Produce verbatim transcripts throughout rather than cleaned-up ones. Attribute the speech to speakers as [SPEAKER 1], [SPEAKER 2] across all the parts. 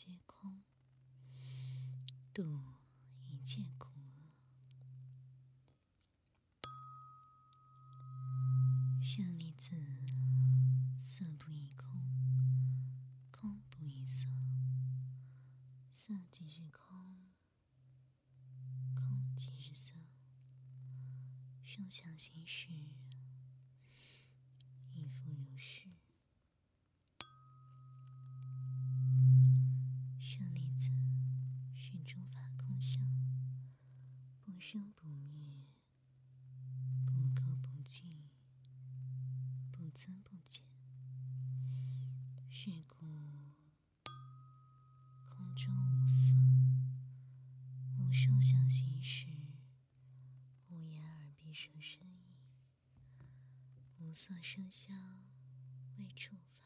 [SPEAKER 1] 皆空，度一切苦厄。舍利子，色不异空，空不异色，色即是空，空即是色。受想行识，亦复如是。舍利子，是诸法空相，不生不灭，不垢不净，不增不减。是故空中无色，无受想行识，无眼耳鼻舌身意，无色声香味触法，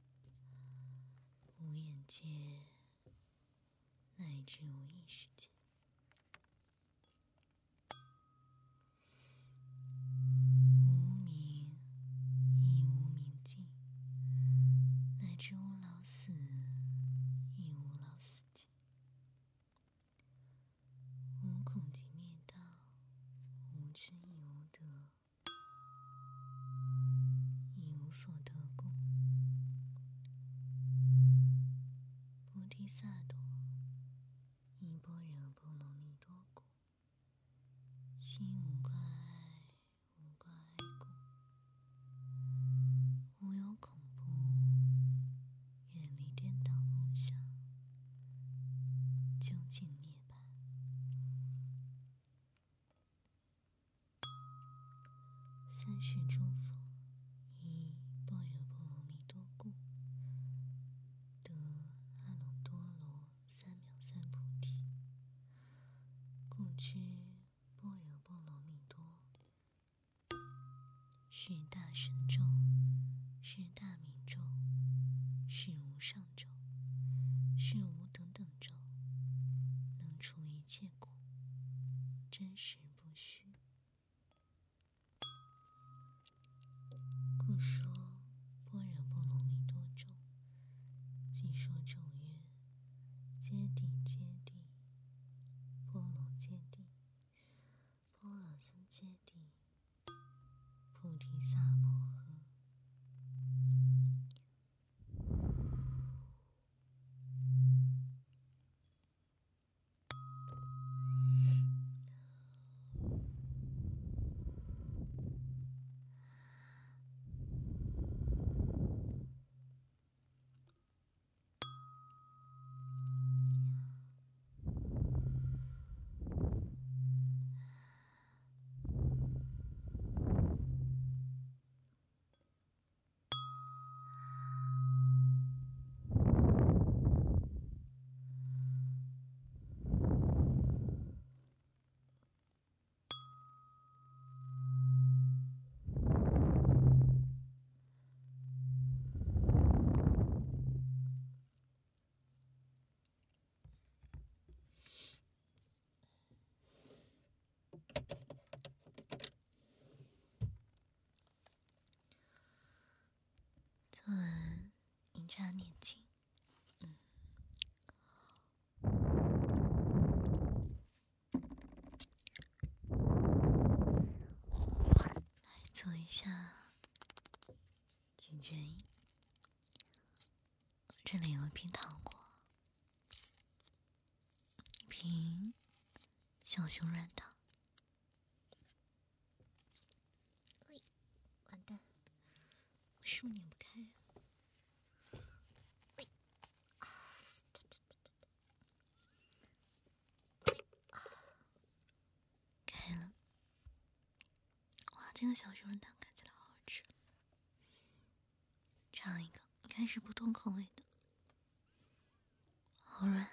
[SPEAKER 1] 无眼界，乃至无意识界。无明，亦无明尽，乃至无老死，亦无老死尽。无苦集灭道，无智亦无得，亦无所得故。菩提萨埵，依般若波罗蜜多故，心无挂碍，无挂碍故，无有恐怖，远离颠倒梦想，究竟涅槃。三世诸佛，依般若波罗蜜多故，得阿耨多罗三藐三菩提。故知般若波罗蜜多是大神咒，是大明咒，是无上咒，是无等等咒，能除一切苦，真实不虚。故说般若波罗蜜多咒，即说咒曰：揭谛揭谛，波罗揭谛，波罗僧揭谛，菩提萨婆诃。做完饮茶念经，嗯，来做一下咀嚼音。这里有一瓶糖果，一瓶小熊软糖。喂，完蛋，我是不是拧不开呀？开了。哇，这个小熊软糖看起来好好吃。尝一个，应该是不同口味的，好软。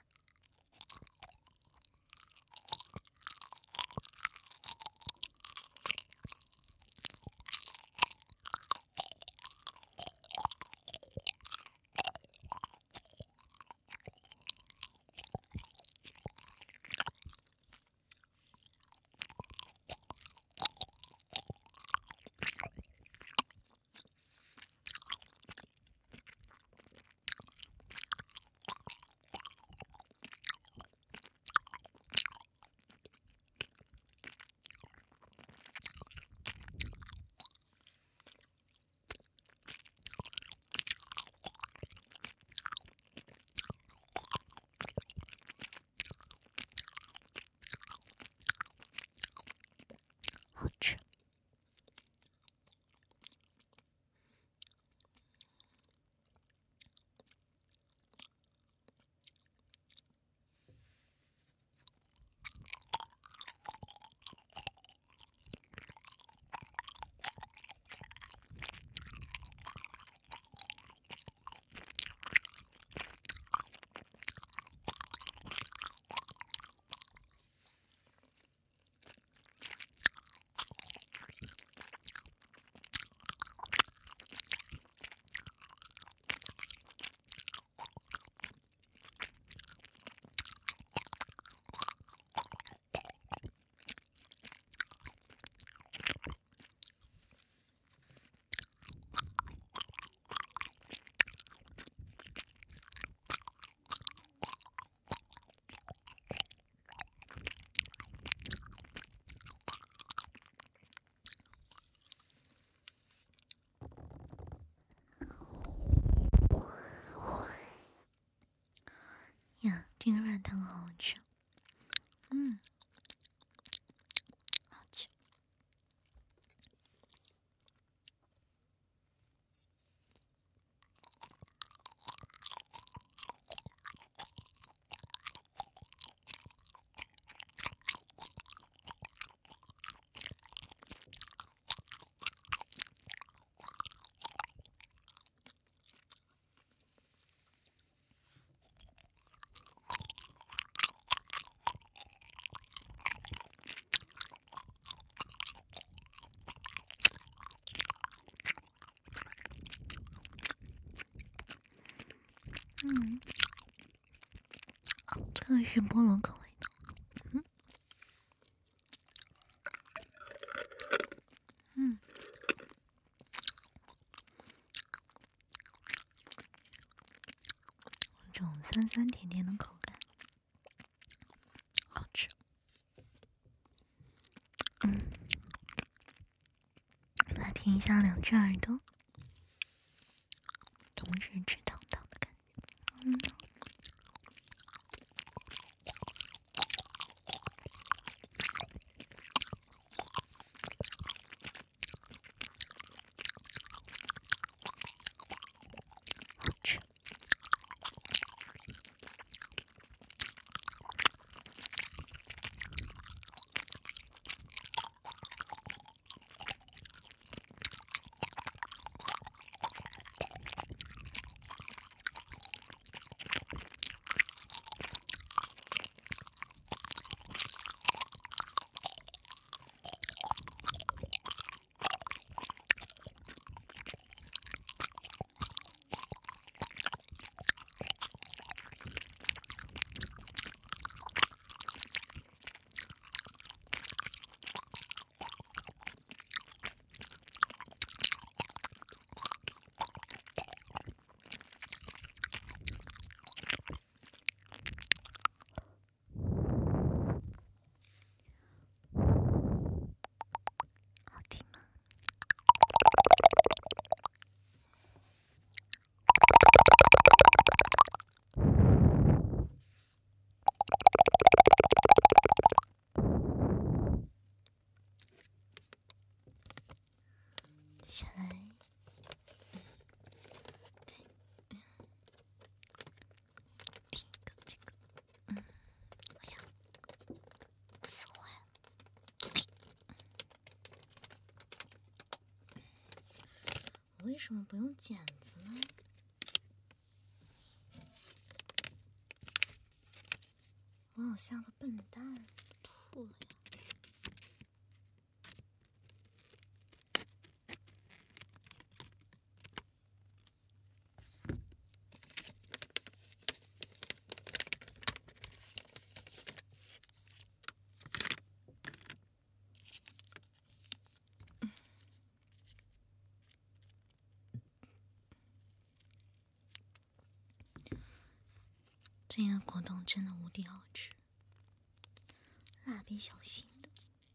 [SPEAKER 1] 这个软糖好好吃，嗯，好吃。嗯，这个是菠萝口味的。嗯，嗯，这种酸酸甜甜的口感，好吃。嗯，来听一下两只耳朵同时吃糖糖的感觉。嗯。接下来，听一个这个，嗯，哎呀，死坏了！我为什么不用剪子呢？我好像个笨蛋，吐了呀！这个果冻真的无敌好吃，蜡笔小新的。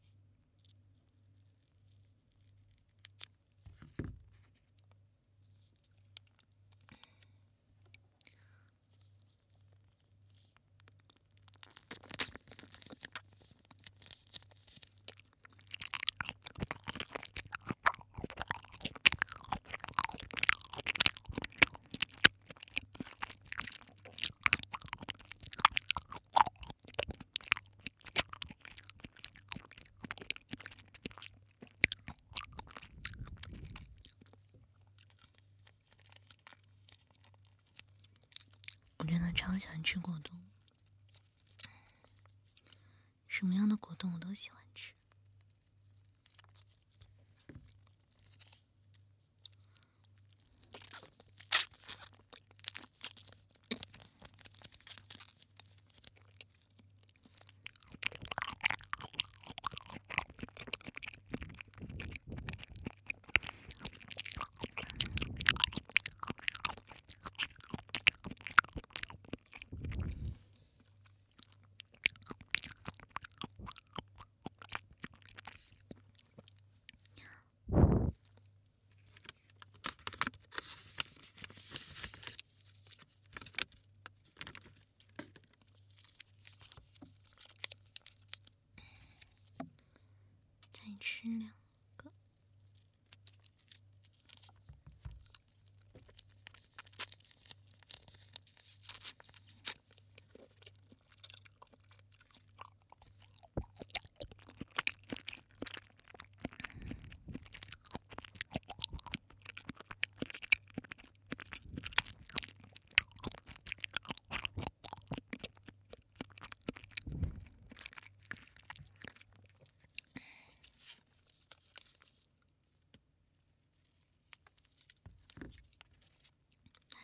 [SPEAKER 1] 我真的超喜欢吃果冻，什么样的果冻我都喜欢吃。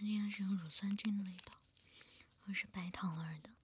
[SPEAKER 1] 竟然是有乳酸菌的味道，而是白桃味的。